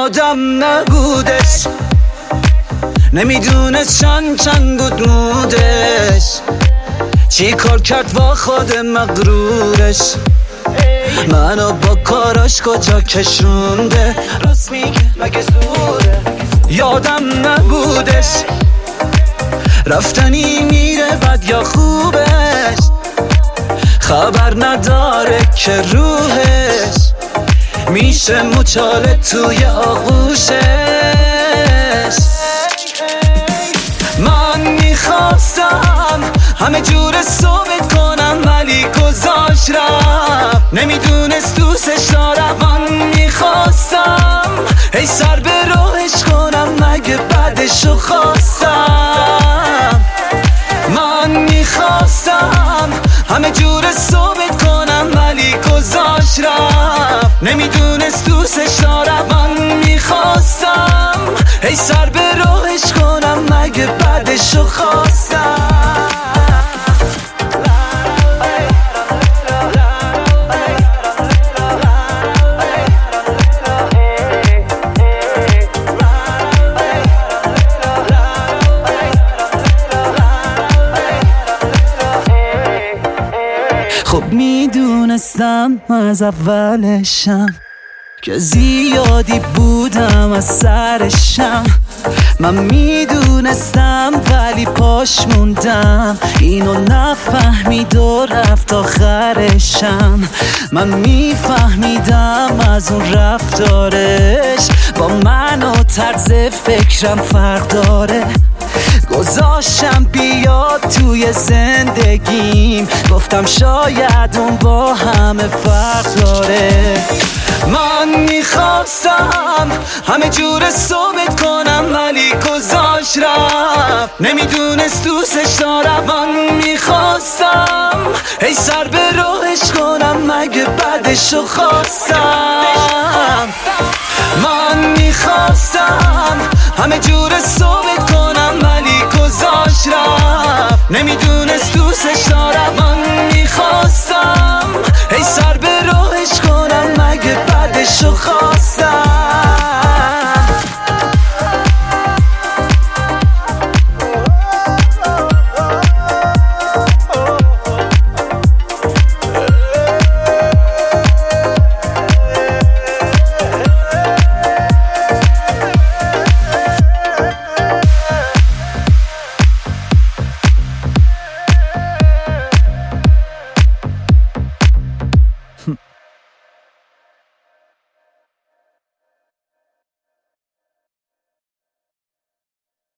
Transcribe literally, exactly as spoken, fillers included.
یادم نبودش، نمیدونست چند چند بود مودش، چی کار کرد با خود مغرورش، منو با کاراش کجا کشونده، راست میگه مگه زوره. یادم نبودش رفتنی میره بد یا خوبش، خبر نداره که روحش میشه مچاله توی آغوشش. من میخواستم همه جور ثابت کنم ولی گذاشت رفت، نمیدونست دوستش دارم. من میخواستم هی سر به راهش کنم مگه بعدشو خواستم. من میخواستم همه جور ثابت کنم ولی گذاشت رفت، نمیدونست دوستش دارم. من میخواستم هی سر به راهش کنم مگه بعدشو خواستم. خب میدونستم از اولشم که زیادی بودم از سرشم، من میدونستم ولی پاش موندم، اینو نفهمید و رفت آخرشم. من میفهمیدم از اون رفتارش با من و طرز فکرم فرق داره، گذاشتم بیاد توی زندگیم، گفتم شاید اون با همه فرق داره. من میخواستم همه جور ثابت کنم ولی گذاشت رفت، نمیدونست دوستش دارم. من میخواستم هی سر به راهش کنم مگه بعدشو خواستم. من میخواستم همه جور ثابت کنم ولی گذاشت رفت، نمیدونست دوستش دارم. من میخواستم هی سر به راهش کنم مگه بعدشو خواستم.